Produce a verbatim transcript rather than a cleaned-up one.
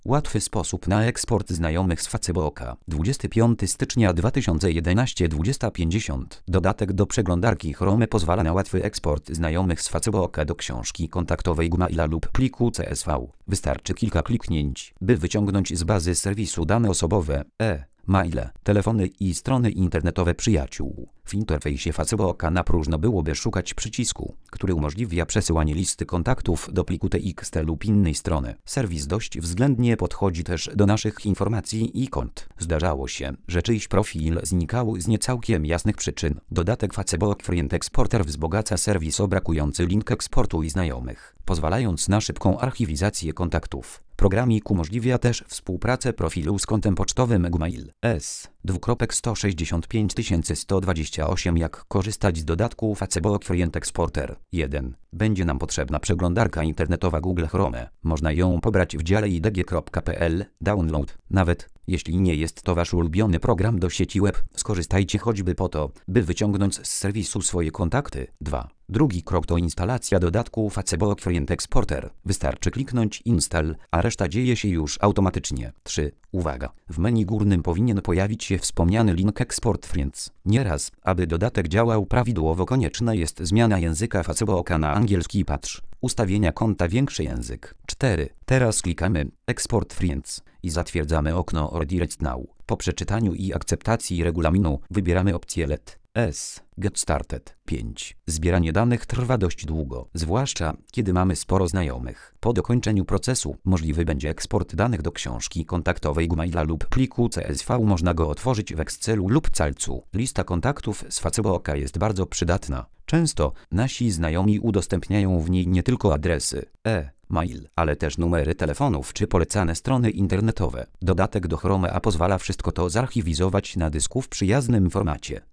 Łatwy sposób na eksport znajomych z Facebooka. dwudziestego piątego stycznia dwa tysiące jedenastego dwudziesta pięćdziesiąt. Dodatek do przeglądarki Chrome pozwala na łatwy eksport znajomych z Facebooka do książki kontaktowej Gmaila lub pliku C S V. Wystarczy kilka kliknięć, by wyciągnąć z bazy serwisu dane osobowe, e maile, telefony i strony internetowe przyjaciół. W interfejsie Facebooka na próżno byłoby szukać przycisku, który umożliwia przesyłanie listy kontaktów do pliku T X T lub innej strony. Serwis dość względnie podchodzi też do naszych informacji i kont. Zdarzało się, że czyjś profil znikał z niecałkiem jasnych przyczyn. Dodatek Facebook Friend Exporter wzbogaca serwis o brakujący link eksportu i znajomych, pozwalając na szybką archiwizację kontaktów. Programik umożliwia też współpracę profilu z kontem pocztowym Gmail S sto sześćdziesiąt pięć tysięcy sto dwadzieścia osiem. Jak korzystać z dodatku Facebook Friend Exporter? jeden. Będzie nam potrzebna przeglądarka internetowa Google Chrome. Można ją pobrać w dziale i d g kropka p l. Download. Nawet jeśli nie jest to wasz ulubiony program do sieci web, skorzystajcie choćby po to, by wyciągnąć z serwisu swoje kontakty. dwa. Drugi krok to instalacja dodatku Facebook Friend Exporter. Wystarczy kliknąć Install, a reszta dzieje się już automatycznie. trzy. Uwaga! W menu górnym powinien pojawić się wspomniany link Export Friends. Nieraz, aby dodatek działał prawidłowo, konieczna jest zmiana języka Facebooka na angielski. Patrz. Ustawienia konta większy język. cztery. Teraz klikamy Export Friends i zatwierdzamy okno Redirect Now. Po przeczytaniu i akceptacji regulaminu wybieramy opcję Let S Get Started. pięć. Zbieranie danych trwa dość długo, zwłaszcza kiedy mamy sporo znajomych. Po dokończeniu procesu możliwy będzie eksport danych do książki kontaktowej Gmaila lub pliku C S V. Można go otworzyć w Excelu lub Calcu. Lista kontaktów z Facebooka jest bardzo przydatna. Często nasi znajomi udostępniają w niej nie tylko adresy e-mail, ale też numery telefonów czy polecane strony internetowe. Dodatek do Chromea pozwala wszystko to zarchiwizować na dysku w przyjaznym formacie.